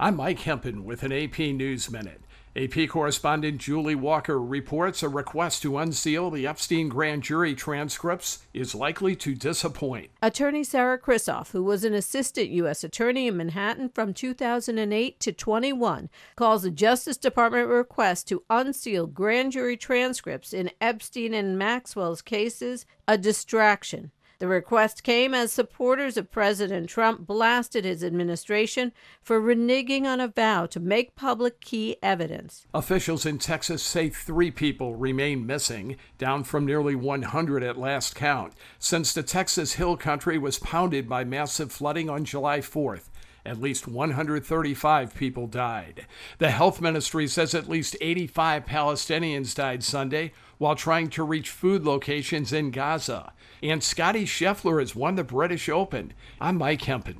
I'm Mike Hempen with an AP News Minute. AP correspondent Julie Walker reports a request to unseal the Epstein grand jury transcripts is likely to disappoint. Attorney Sarah Krisoff, who was an assistant U.S. attorney in Manhattan from 2008 to 21, calls the Justice Department request to unseal grand jury transcripts in Epstein and Maxwell's cases a distraction. The request came as supporters of President Trump blasted his administration for reneging on a vow to make public key evidence. Officials in Texas say 3 people remain missing, down from nearly 100 at last count, since the Texas Hill Country was pounded by massive flooding on July 4th. At least 135 people died. The health ministry says at least 85 Palestinians died Sunday while trying to reach food locations in Gaza. And Scottie Scheffler has won the British Open. I'm Mike Hempen.